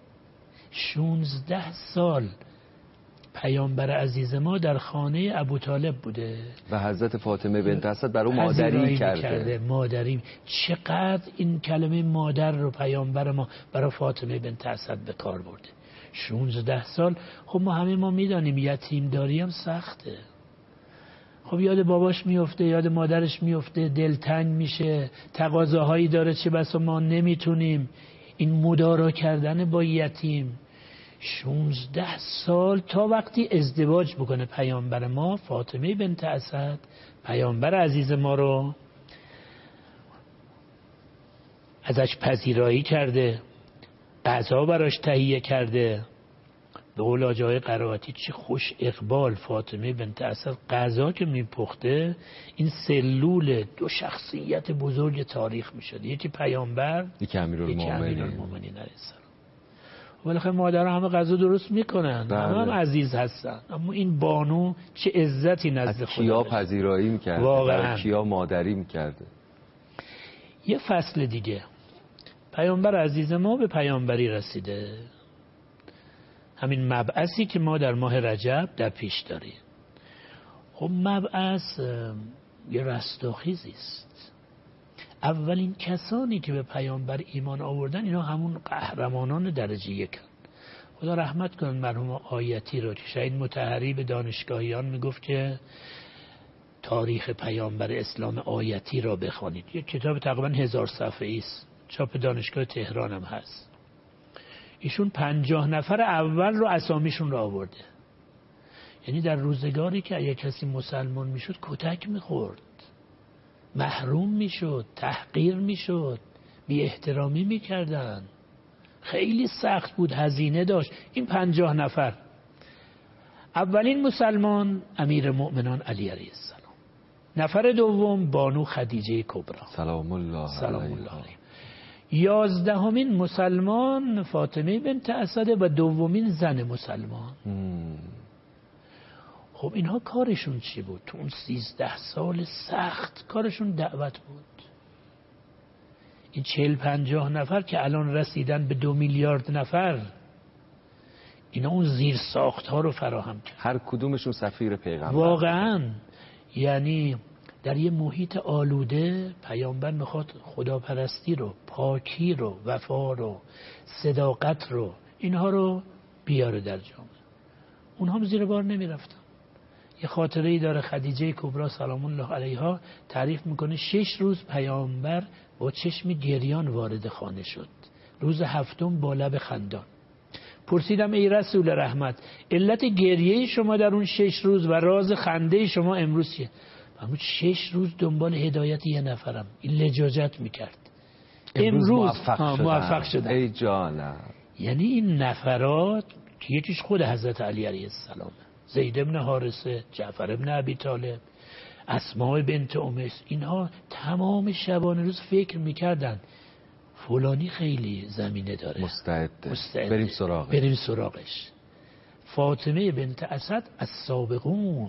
[SPEAKER 3] 16 سال پیامبر عزیز ما در خانه ابوطالب بوده
[SPEAKER 2] و حضرت فاطمه بنت اسد برای مادری کرده.
[SPEAKER 3] مادری. چقدر این کلمه مادر رو پیامبر ما برای فاطمه بنت اسد به کار برده. 16 سال. خب ما میدانیم یتیمداری هم سخته. خب یاد باباش میفته، یاد مادرش میفته، دلتنگ میشه، تقاضاهایی داره چه بسا ما نمیتونیم. این مدارا کردن با یتیم 16 سال تا وقتی ازدواج بکنه پیامبر ما فاطمه بنت اسد، پیامبر عزیز ما رو ازش پذیرایی کرده، غذا براش تهیه کرده. به قول آجای قرائتی چه خوش اقبال فاطمه بنت اسد غذا که میپخته، این سلول 2 شخصیت بزرگ تاریخ میشد، یکی پیامبر، یکی امیرالمومنین علیه السلام. بالاخره مادرها همه غذا درست میکنن، هم عزیز هستن، اما این بانو چه عزتی نزد خدا.
[SPEAKER 2] کیا پذیرایی میکرده، واقعا کیا مادری میکرده.
[SPEAKER 3] یه فصل دیگه پیامبر عزیز ما به پیامبری رسیده. همین مبعثی که ما در ماه رجب در پیش داریم. خب مبعث یه رستاخیزی است. اولین کسانی که به پیامبر ایمان آوردن اینا همون قهرمانان درجه 1. خدا رحمت کنه مرحوم آیتی رو که شهید مطهری به دانشگاهیان میگفت که تاریخ پیامبر اسلام آیتی را بخوانید. یک کتاب تقریبا 1000 صفحه‌ای است، چاپ دانشگاه تهران هم هست. ایشون 50 نفر اول رو اسامیشون رو آورده. یعنی در روزگاری که اگه کسی مسلمان میشد کتک میخورد، محروم میشد، تحقیر میشد، بی احترامی میکردن، خیلی سخت بود، هزینه داشت. این 50 نفر. اولین مسلمان امیر مؤمنان علی علیه السلام، نفر دوم بانو خدیجه کبری
[SPEAKER 2] سلام الله علیها،
[SPEAKER 3] 11مین مسلمان فاطمه بنت اسد و دومین زن مسلمان. خب اینها کارشون چی بود؟ تو اون 13 سال سخت کارشون دعوت بود. این 40-50 نفر که الان رسیدن به 2 میلیارد نفر، اینا اون زیر ساخت ها رو فراهم کرد.
[SPEAKER 2] هر کدومشون سفیر پیغمبر.
[SPEAKER 3] واقعا یعنی در یه محیط آلوده پیامبر میخواد خداپرستی رو، پاکی رو، وفا رو، صداقت رو، اینها رو بیاره در جامعه. اونها هم زیر بار نمیرفتن. یه خاطره‌ای داره خدیجه کبری سلام الله علیها تعریف میکنه 6 روز پیامبر با چشم گریان وارد خانه شد. روز 7 با لب خندان. پرسیدم ای رسول رحمت، علت گریه شما در اون 6 روز و راز خنده شما امروز چیه؟ فرمود 6 روز دنبال هدایت یه نفرم. این لجاجت میکرد. امروز موفق شدم.
[SPEAKER 2] ای جانم.
[SPEAKER 3] یعنی این نفرات که یکیش خود حضرت علی علیه السلام، زید ابن حارثه، جعفر ابن ابی طالب، اسماء بنت امیس، اینها تمام شبانه روز فکر میکردن فلانی خیلی زمینه داره،
[SPEAKER 2] مستعده. بریم سراغش.
[SPEAKER 3] فاطمه بنت اسد السابقون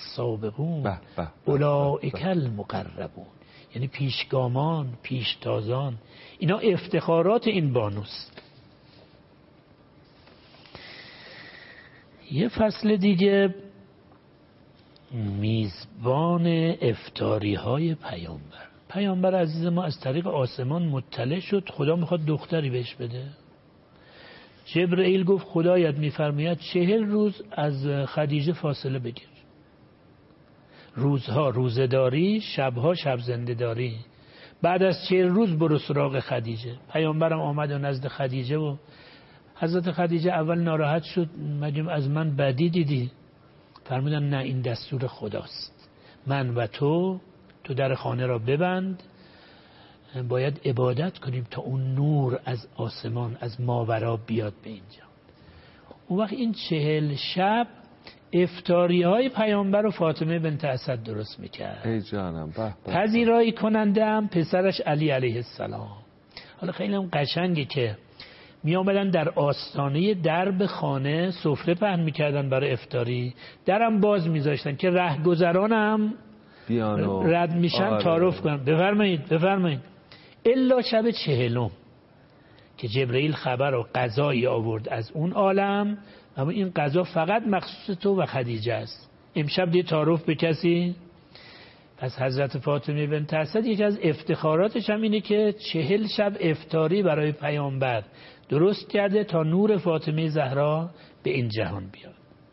[SPEAKER 3] اولئک المقربون، یعنی پیشگامان، پیشتازان، اینا افتخارات این بانوست. یه فصل دیگه میزبان افطاری های پیامبر عزیز ما از طریق آسمان مطلع شد خدا میخواد دختری بهش بده. جبرئیل گفت خدایت میفرماید 40 روز از خدیجه فاصله بگیر. روزها روزداری، شبها شب زنده‌داری. بعد از 40 روز برو سراغ خدیجه. پیامبرم آمد و نزد خدیجه و حضرت خدیجه اول ناراحت شد، مگه از من بدی دیدی؟ فرمودن نه، این دستور خداست. من و تو در خانه را ببند، باید عبادت کنیم تا اون نور از آسمان از ماورا بیاد به اینجا. اون وقت این 40 شب افطاری های پیامبر و فاطمه بنت اسد درست میکرد.
[SPEAKER 2] ای جانم.
[SPEAKER 3] پذیرایی کننده هم پسرش علی علیه السلام. حالا خیلی هم قشنگه که می آمدن در آستانه درب خانه سفره پهن میکردن برای افطاری، درم باز میذاشتن که رهگذران هم رد میشن تعارف کنن. بفرمایید. الا شب 40 که جبرئیل خبر و قضایی آورد از اون عالم، اما این قضا فقط مخصوص تو و خدیجه است. امشب دیگه تعارف به کسی. پس حضرت فاطمه بنت اسد یکی از افتخاراتش هم اینه که 40 شب افطاری برای پیامبر درست کرده تا نور فاطمه زهرا به این جهان بیاد.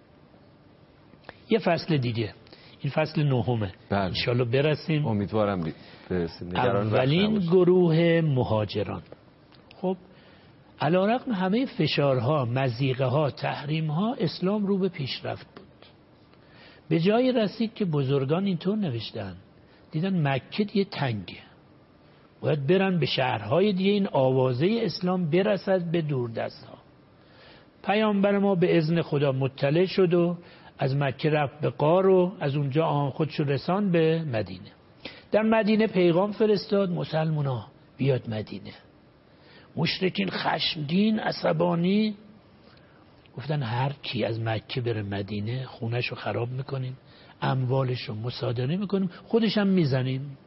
[SPEAKER 3] یه فصل دیگه، این فصل 9. انشالله برسیم.
[SPEAKER 2] امیدوارم برسیم.
[SPEAKER 3] اولین گروه مهاجران. خب علیرغم همه فشارها، مضیقه ها، تحریم ها، اسلام رو به پیشرفت بود. به جای رسید که بزرگان اینطور نوشتن، دیدن مکه دیگه تنگه، باید برن به شهرهای دیگه این آوازه اسلام برسد به دوردست ها. پیامبر ما به اذن خدا مطلع شد و از مکه رفت به غار و از اونجا خودشو رسان به مدینه. در مدینه پیغام فرستاد مسلمونا بیاد مدینه. مشرکین خشمگین، عصبانی گفتن هر کی از مکه بره مدینه خونهشو خراب میکنیم، اموالشو مصادره میکنیم، خودش هم میزنیم.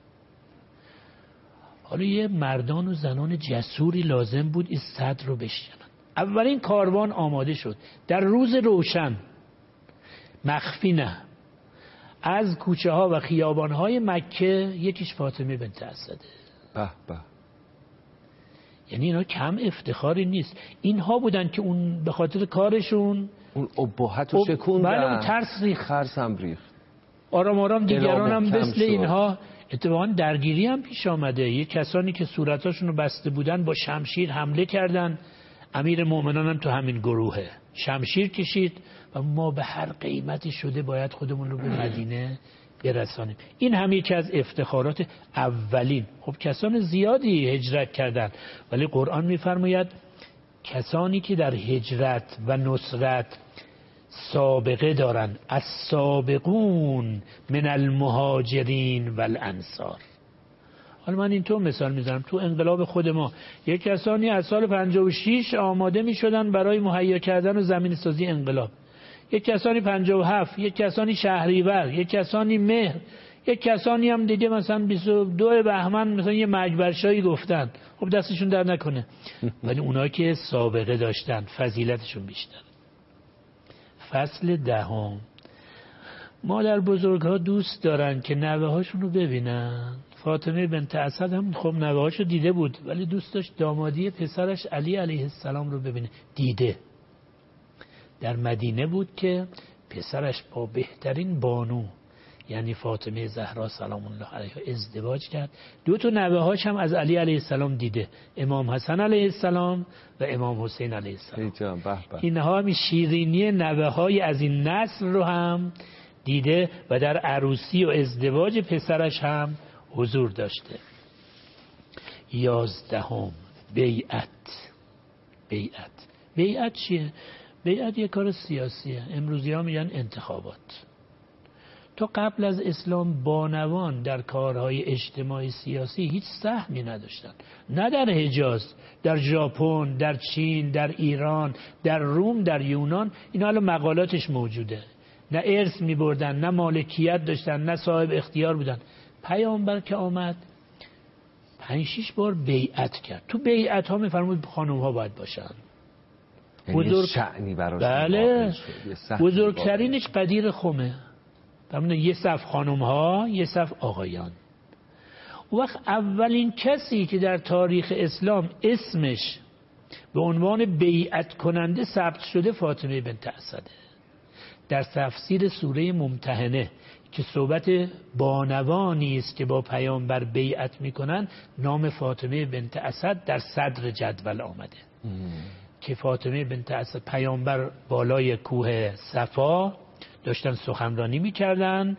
[SPEAKER 3] حالا یه مردان و زنان جسوری لازم بود این صدر رو بشکنن. اولین کاروان آماده شد در روز روشن، مخفی نه، از کوچه ها و خیابان های مکه. یکیش فاطمه بنت اسده.
[SPEAKER 2] به به.
[SPEAKER 3] یعنی اینا کم افتخاری نیست. اینها بودن که اون به خاطر کارشون
[SPEAKER 2] اون ابهت رو شکوندن.
[SPEAKER 3] بله، اون ترس ریخت،
[SPEAKER 2] خرسم ریخت.
[SPEAKER 3] آرام دیگران هم مثل اینها اتفاقا درگیری هم پیش آمده. یه کسانی که صورتاشون رو بسته بودن با شمشیر حمله کردن. امیر مومنان هم تو همین گروهه، شمشیر کشید و ما به هر قیمتی شده باید خودمون رو به مدینه برسانیم. این هم یکی از افتخارات اولین. خب کسان زیادی هجرت کردند، ولی قرآن میفرماید کسانی که در هجرت و نصرت سابقه دارن، السابقون من المهاجرین والانصار. حالا من اینطور مثال میزنم، تو انقلاب خود ما یک کسانی از سال 56 آماده میشدن برای مهیا کردن و زمین سازی انقلاب، یک کسانی 57، یک کسانی شهریور، یک کسانی مهر، یک کسانی هم دیگه مثلا 22 بهمن مثلا یه مجبرشایی گفتن. خب دستشون در نکنه، ولی اونایی که سابقه داشتن فضیلتشون بیشتر. فصل 10. مادر بزرگها دوست دارن که نوه هاشون رو ببینن. فاطمه بنت اسد هم خب نوه هاشو دیده بود، ولی دوست داشت دامادی پسرش علی علیه السلام رو ببینه. دیده. در مدینه بود که پسرش با بهترین بانو یعنی فاطمه زهرا سلام الله علیها ازدواج کرد. 2 نوه هاش هم از علی علیه السلام دیده، امام حسن علیه السلام و امام حسین علیه السلام. اینها هم شیرینی نوه های از این نسل رو هم دیده و در عروسی و ازدواج پسرش هم حضور داشته. 11. بیعت چیه؟ بیعت یه کار سیاسیه. امروزی ها میگن انتخابات. تا قبل از اسلام بانوان در کارهای اجتماعی سیاسی هیچ سهمی نداشتن. نه در حجاز، در ژاپن، در چین، در ایران، در روم، در یونان. اینا حالا مقالاتش موجوده. نه ارث می بردن، نه مالکیت داشتن، نه صاحب اختیار بودن. پیامبر که آمد 5-6 بار بیعت کرد. تو بیعت ها می فرمود خانم ها باید باشن.
[SPEAKER 2] شأنی براش.
[SPEAKER 3] بله، بزرگترینش قدیر خمه. یه صف خانم ها، یه صف آقایان. وقت اولین کسی که در تاریخ اسلام اسمش به عنوان بیعت کننده ثبت شده فاطمه بنت اسده. در تفسیر سوره ممتحنه که صحبت بانوانی است که با پیامبر بیعت میکنن، نام فاطمه بنت اسد در صدر جدول آمده. که فاطمه بنت اسد، پیامبر بالای کوه صفا داشتن سخنرانی میکردن،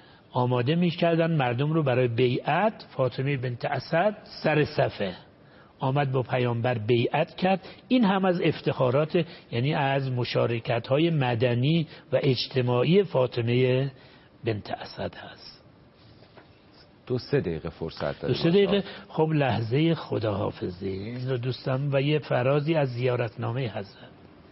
[SPEAKER 3] آماده میکردن مردم رو برای بیعت. فاطمه بنت اسد سر صفه آمد با پیامبر بیعت کرد. این هم از افتخارات، یعنی از مشارکت‌های مدنی و اجتماعی فاطمه بنت اسد هست.
[SPEAKER 2] 2-3 دقیقه فرصت داریم.
[SPEAKER 3] 2-3 دقیقه. خب لحظه خداحافظی این رو دوستان و یه فرازی از زیارتنامه حضرت.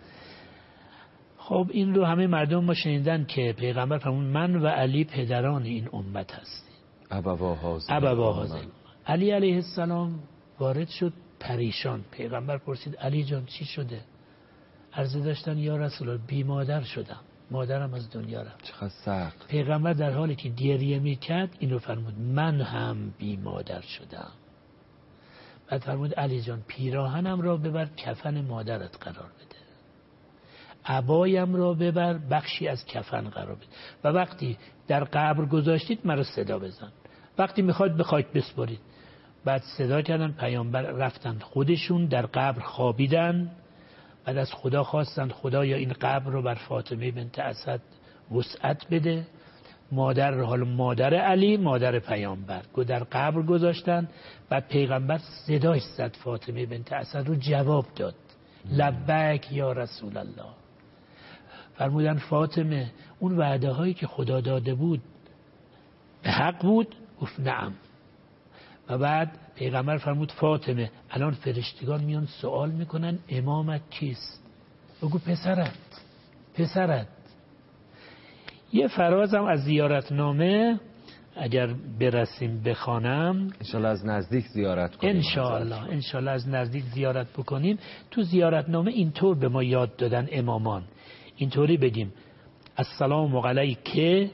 [SPEAKER 3] خب این رو همه مردم ما شنیدن که پیغمبر فرمود من و علی پدران این امت هستیم. ابوا حاضر. علی علیه السلام وارد شد پریشان. پیغمبر پرسید علی جان چی شده؟ عرضه داشتن یا رسول الله بی مادر شدم، مادرم از دنیا رفت.
[SPEAKER 2] چقدر سخت.
[SPEAKER 3] پیغمبر در حالی که گریه میکرد این رو فرمود من هم بی مادر شدم. بعد فرمود علی جان پیراهنم را ببر کفن مادرت قرار بده، عبایم را ببر بخشی از کفن قرار بده و وقتی در قبر گذاشتید مرا صدا بزن، وقتی میخواد به خاک بسپارید. بعد صدا کردن، پیامبر رفتن خودشون در قبر خوابیدن. بعد از خدا خواستن خدایا این قبر رو بر فاطمه بنت اسد وسعت بده. مادر حال مادر علی مادر پیامبر در قبر گذاشتن. بعد پیغمبر صداش زد فاطمه بنت اسد رو جواب داد لبیک یا رسول الله. فرمودن فاطمه اون وعده هایی که خدا داده بود به حق بود؟ گفت نعم. و بعد پیغمبر فرمود فاطمه الان فرشتگان میان سوال میکنن امامت کیست؟ بگو پسرت. یه فرازم از زیارتنامه اگر برسیم بخوانم،
[SPEAKER 2] انشالله از نزدیک زیارت کنیم. انشالله از نزدیک
[SPEAKER 3] زیارت بکنیم. تو زیارتنامه اینطور به ما یاد دادن امامان، اینطوری بگیم السلام علیک،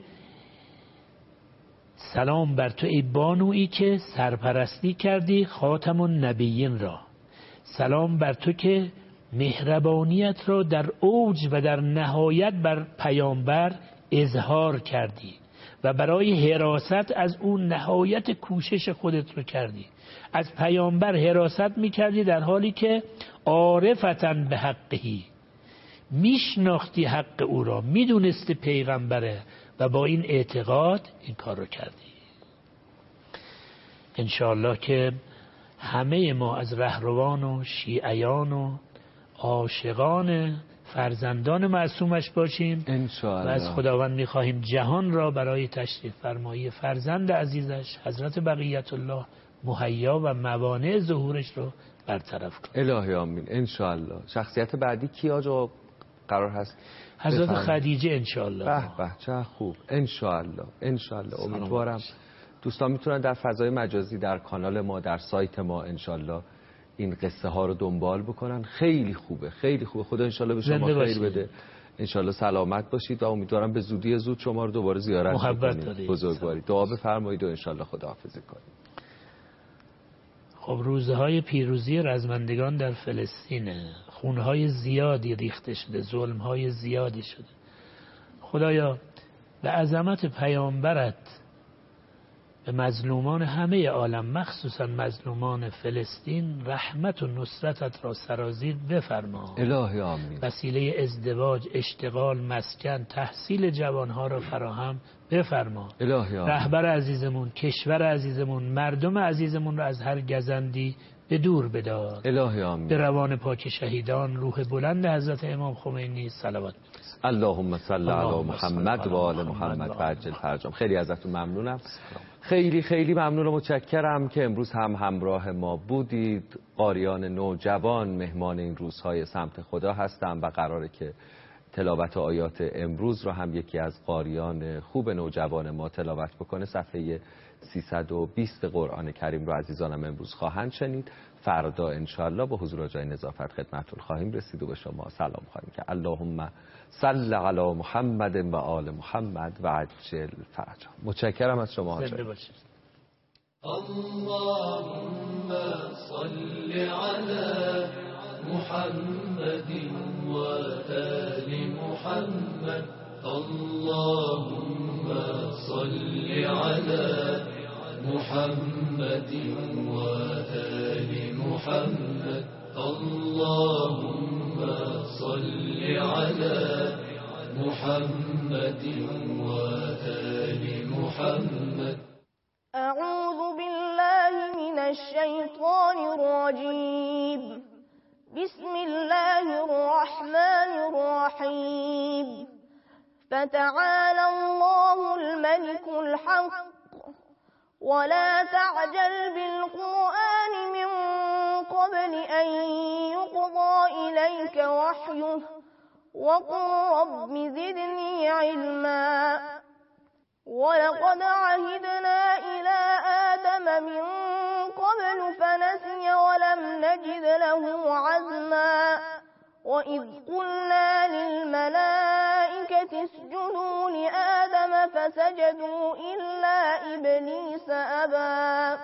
[SPEAKER 3] سلام بر تو ای بانویی که سرپرستی کردی خاتم النبیین را، سلام بر تو که مهربانیت را در اوج و در نهایت بر پیامبر اظهار کردی و برای حراست از اون نهایت کوشش خودت رو کردی. از پیامبر حراست میکردی در حالی که عارفتن به حقهی، میشناختی حق او را، میدونستی پیغمبره و با این اعتقاد این کار رو کردی. انشاءالله که همه ما از رهروان و شیعیان و عاشقان فرزندان معصومش باشیم
[SPEAKER 2] انشاءالله.
[SPEAKER 3] و از خداوند میخواهیم جهان را برای تشریف فرمایی فرزند عزیزش حضرت بقیت الله مهیا و موانع ظهورش رو برطرف کنه.
[SPEAKER 2] الهی آمین. انشاءالله. شخصیت بعدی کی آجا قرار هست؟
[SPEAKER 3] حضرت خدیجه انشاءالله.
[SPEAKER 2] به چه خوب. انشاءالله. امیدوارم دوستان میتونن در فضای مجازی در کانال ما در سایت ما انشاءالله این قصه ها رو دنبال بکنن. خیلی خوبه. خدا انشاءالله به شما خیر بده. انشاءالله سلامت باشید و امیدوارم به زودی زود شما رو دوباره زیارت کنیم. بزرگواری دعا بفرمایید و انشاءالله خداحافظی کنیم.
[SPEAKER 3] خب روزهای پیروزی رزمندگان در فلسطین، خونهای زیادی ریخته شده، ظلمهای زیادی شده. خدایا به عظمت پیامبرت به مظلومان همه عالم مخصوصا مظلومان فلسطین رحمت و نصرتت را سرازیر بفرما.
[SPEAKER 2] الهی آمین.
[SPEAKER 3] وسیله ازدواج، اشتغال، مسکن، تحصیل جوانها را فراهم بفرما.
[SPEAKER 2] الهی آمین.
[SPEAKER 3] رهبر عزیزمون، کشور عزیزمون، مردم عزیزمون را از هر گزندی به دور بدار.
[SPEAKER 2] الهی آمین.
[SPEAKER 3] به روان پاک شهیدان، روح بلند حضرت امام خمینی صلوات می‌فرستیم.
[SPEAKER 2] اللهم صل علی محمد و آل محمد و عجل فرجهم. خیلی ازتون ممنونم. خیلی ممنون و متشکرم که امروز هم همراه ما بودید. قاریان نوجوان مهمان این روزهای سمت خدا هستم و قراره که تلاوت آیات امروز رو هم یکی از قاریان خوب نوجوان ما تلاوت بکنه. صفحه 320 قرآن کریم رو عزیزانم امروز خواهند شنید. فردا انشاءالله با حضور آقای نظافت خدمتتون خواهیم رسید و به شما سلام خواهیم که اللهم صل علی محمد و آل محمد و عجل فرجهم. متشکرم از شما.
[SPEAKER 3] اللهم
[SPEAKER 4] صل علی محمد و آل محمد. اللهم صل علی محمد و آل محمد. اللهم صل علی محمد و آل محمد.
[SPEAKER 5] أعوذ بالله من الشيطان الرجيم. بسم الله الرحمن الرحيم. فتعالى الله الملك الحق ولا تعجل بالقرآن من قبل أن يقضى إليك وحيه وقل رب زدني علما. ولقد عهدنا إلى آدم من قبل فنسي ولم نجد له عزما. وإذ قلنا للملائكة اسجدوا لآدم فسجدوا إلا إبليس أبى.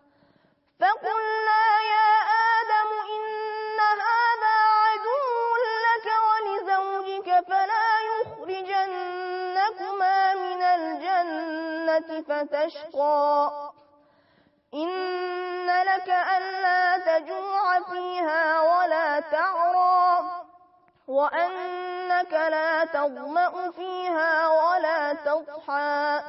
[SPEAKER 5] فقلنا يا آدم إن هذا عدو لك ولزوجك فلا يخرجنكما من الجنة فتشقى. إن لك ألا تجوع فيها ولا تعرى وأنك لا تظمأ فيها ولا تضحى.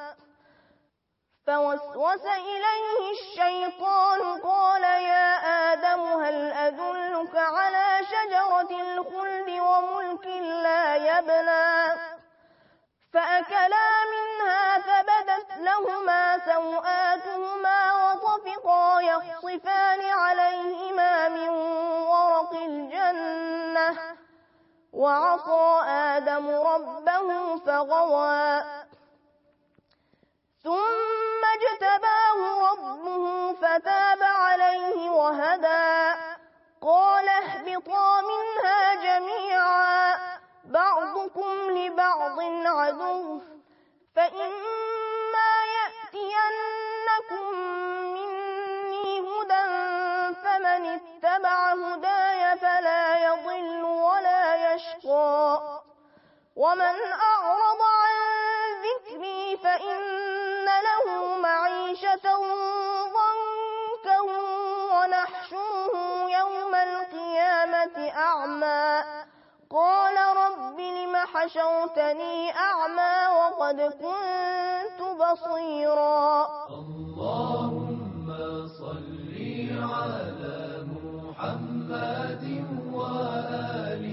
[SPEAKER 5] فوسوس إليه الشيطان قال يا آدم هل أدلك على شجرة الخلد وملك لا يبلى. فأكلا منها فبدت لهما سوآتهما وطفقا يخصفان عليهما من ورق الجنة وعصى آدم ربه فغوى. ثم اجتباه ربه فتاب عليه وهدى. قال اهبطا منها جميعا بعضكم لبعض عدو فإما يأتينكم مني هدى فمن اتبع هداي فلا يضل ولا يشقى. ومن أعرض عن ذكري فإن له معيشة ضنكا ونحشره يوم القيامة أعمى. قال رب لم حشرتني أعمى وقد كنت بصيرا.
[SPEAKER 4] اللهم صل على محمد وآل